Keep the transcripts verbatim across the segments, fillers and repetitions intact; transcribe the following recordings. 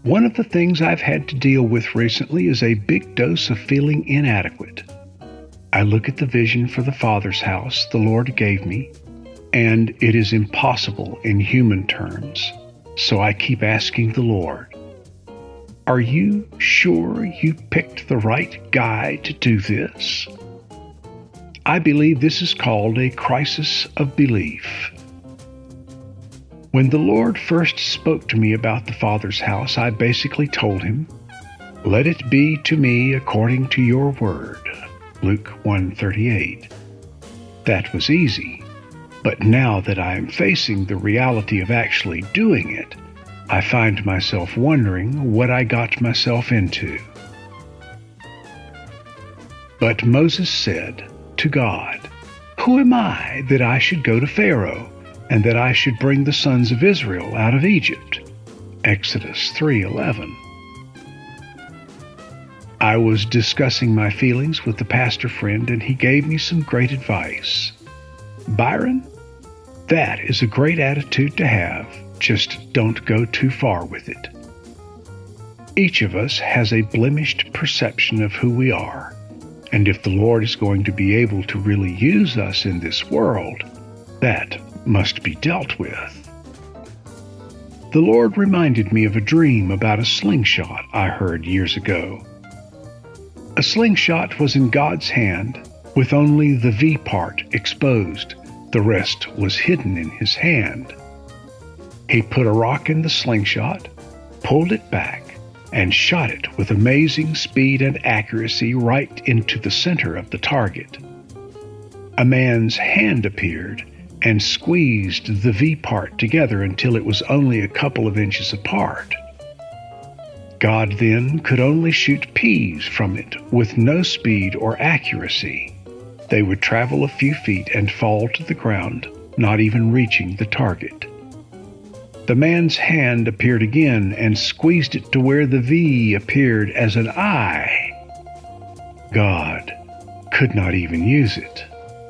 One of the things I've had to deal with recently is a big dose of feeling inadequate. I look at the vision for the Father's house the Lord gave me, and it is impossible in human terms, so I keep asking the Lord, "Are you sure you picked the right guy to do this?" I believe this is called a crisis of belief. When the Lord first spoke to me about the Father's house, I basically told him, "Let it be to me according to your word," Luke one thirty-eight. That was easy, but now that I am facing the reality of actually doing it, I find myself wondering what I got myself into. But Moses said to God, "Who am I that I should go to Pharaoh, and that I should bring the sons of Israel out of Egypt?" Exodus three eleven. I was discussing my feelings with the pastor friend, and he gave me some great advice. "Byron, that is a great attitude to have. Just don't go too far with it." Each of us has a blemished perception of who we are, and if the Lord is going to be able to really use us in this world, that must be dealt with. The Lord reminded me of a dream about a slingshot I heard years ago. A slingshot was in God's hand, with only the V part exposed. The rest was hidden in his hand. He put a rock in the slingshot, pulled it back, and shot it with amazing speed and accuracy right into the center of the target. A man's hand appeared and squeezed the V part together until it was only a couple of inches apart. God then could only shoot peas from it with no speed or accuracy. They would travel a few feet and fall to the ground, not even reaching the target. The man's hand appeared again and squeezed it to where the V appeared as an I. God could not even use it.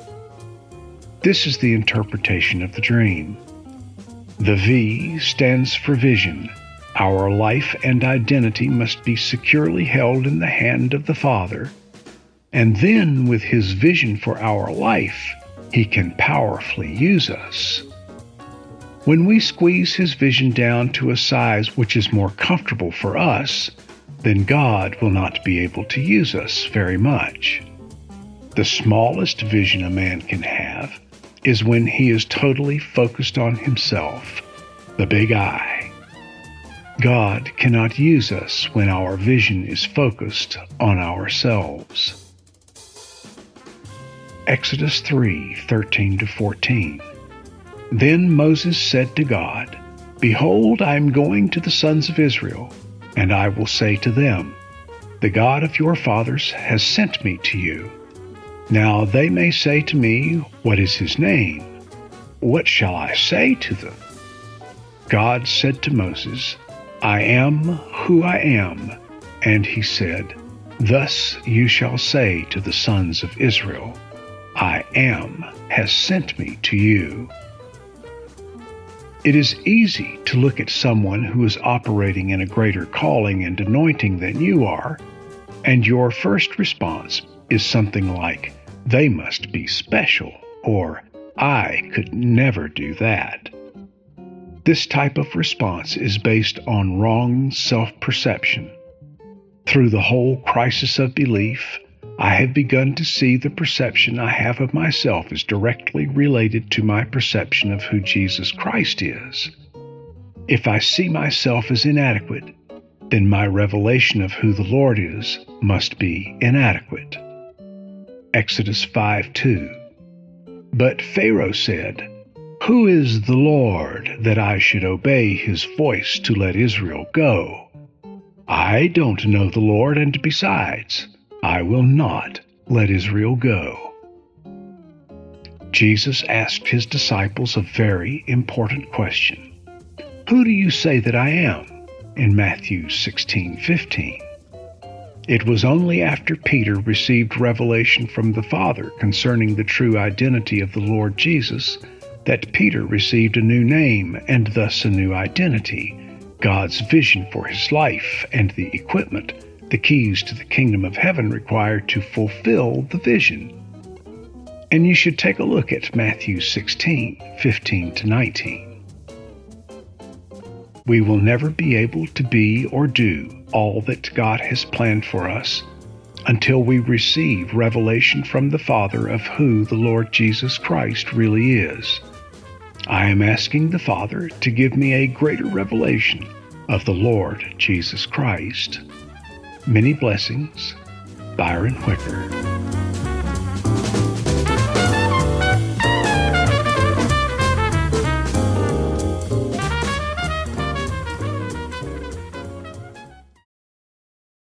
This is the interpretation of the dream. The V stands for vision. Our life and identity must be securely held in the hand of the Father, and then with his vision for our life, he can powerfully use us. When we squeeze his vision down to a size which is more comfortable for us, then God will not be able to use us very much. The smallest vision a man can have is when he is totally focused on himself, the big I. God cannot use us when our vision is focused on ourselves. Exodus three thirteen to fourteen. Then Moses said to God, "Behold, I am going to the sons of Israel, and I will say to them, The God of your fathers has sent me to you. Now they may say to me, What is his name? What shall I say to them?" God said to Moses, "I am who I am." And he said, "Thus you shall say to the sons of Israel, I am has sent me to you." It is easy to look at someone who is operating in a greater calling and anointing than you are, and your first response is something like, "They must be special," or "I could never do that." This type of response is based on wrong self-perception. Through the whole crisis of belief, I have begun to see the perception I have of myself is directly related to my perception of who Jesus Christ is. If I see myself as inadequate, then my revelation of who the Lord is must be inadequate. Exodus five two. But Pharaoh said, "Who is the Lord that I should obey his voice to let Israel go? I don't know the Lord, and besides, I will not let Israel go." Jesus asked his disciples a very important question. "Who do you say that I am?" in Matthew sixteen fifteen. It was only after Peter received revelation from the Father concerning the true identity of the Lord Jesus that Peter received a new name and thus a new identity, God's vision for his life and the equipment, the keys to the kingdom of heaven required to fulfill the vision. And you should take a look at Matthew sixteen, fifteen to nineteen. We will never be able to be or do all that God has planned for us until we receive revelation from the Father of who the Lord Jesus Christ really is. I am asking the Father to give me a greater revelation of the Lord Jesus Christ. Many blessings, Byron Whicker.